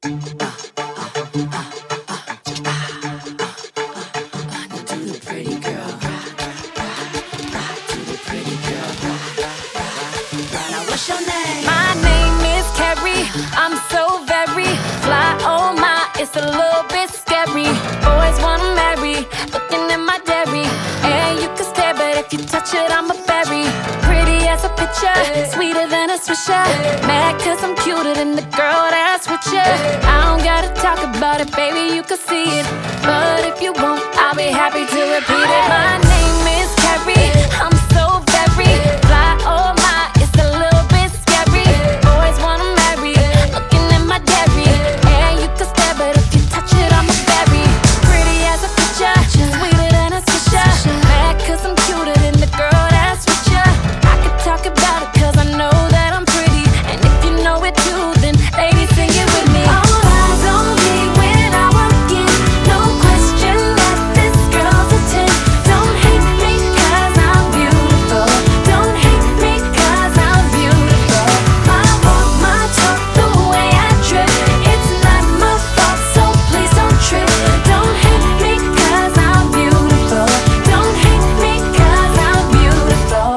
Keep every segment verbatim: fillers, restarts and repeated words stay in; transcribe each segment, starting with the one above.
What's your name? My name is Carrie. I'm so very fly. Oh my, it's a little bit scary. Boys wanna marry, looking at my dairy. And you can stare, but if you touch it, I'm a berry. Pretty as a picture, sweeter than a swisher. Mad cause I'm cuter than the girl that's with you. I don't gotta talk about it, baby, you can see it. But if you won't, I'll be happy to repeat it. My name is Carrie. I'm so very fly. Oh my, it's a little bit scary. Boys wanna marry, looking at my dairy. And you can stare, but if you touch it, I'm a berry. Pretty as a picture, sweeter than a swisher. Mad cause I'm cuter than the girl that's with you. I could talk about it cause I know that I'm pretty. And if you know it too, then ladies, sing it with me. All eyes on me when I walk in. No question that this girl's a ten. Don't hate me cause I'm beautiful. Don't hate me cause I'm beautiful. My walk, my talk, the way I trip. It's not my fault, so please don't trip. Don't hate me cause I'm beautiful. Don't hate me cause I'm beautiful.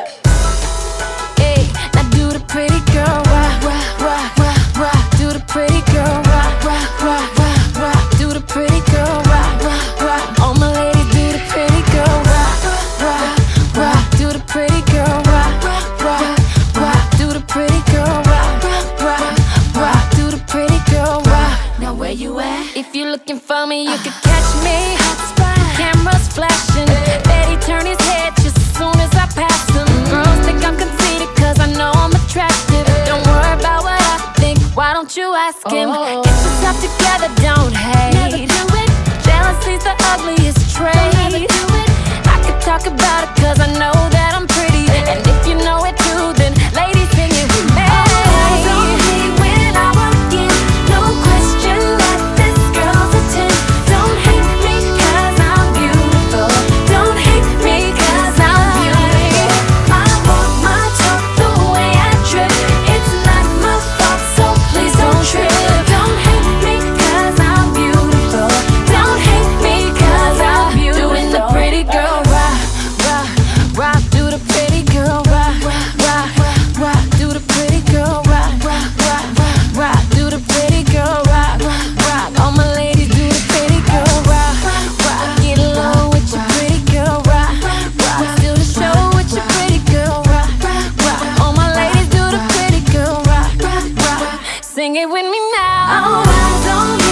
Hey, now do the pretty girl rock, rock, rock, rock, rock. Do the pretty girl rock, rock, rock, rock, rock. Do the pretty girl rock, rock, rock. All my ladies, do the pretty girl rock, rock, rock. Do the pretty girl rock, rock, rock. Do the pretty girl rock, rock, rock. Do the pretty girl rock. Now where you at? If you're looking for me, you can catch me. Cameras flashing, Betty turn his head just as soon as I pass him. Girls think I'm conceited cause I know I'm attractive. Don't worry about what I think, why don't you ask him? Get yourself together, don't hate. Jealousy's the ugliest trait. I could talk about it cause I know that I'm pretty. And if you know it too, then ladies, sing it with me. Eyes on me when I walk in. No question that this girl's a ten. Don't hate me cause I'm beautiful. Don't hate me cause I'm beautiful. My walk, my talk, the way I trip. It's not my fault, so please don't trip. Don't hate me cause I'm beautiful. Don't hate me cause I'm beautiful. Doing the pretty girl rock, rock, rock. Do the pretty girl rock, rock, rock. Do the pretty girl rock, rock, rock, rock. Do the pretty girl rock, rock. All my ladies, do the pretty girl rock, rock. Get low with your pretty girl rock, rock. Do the show with your pretty girl rock, rock. All my ladies, do the pretty girl rock, rock. Sing it with me now. All eyes on me.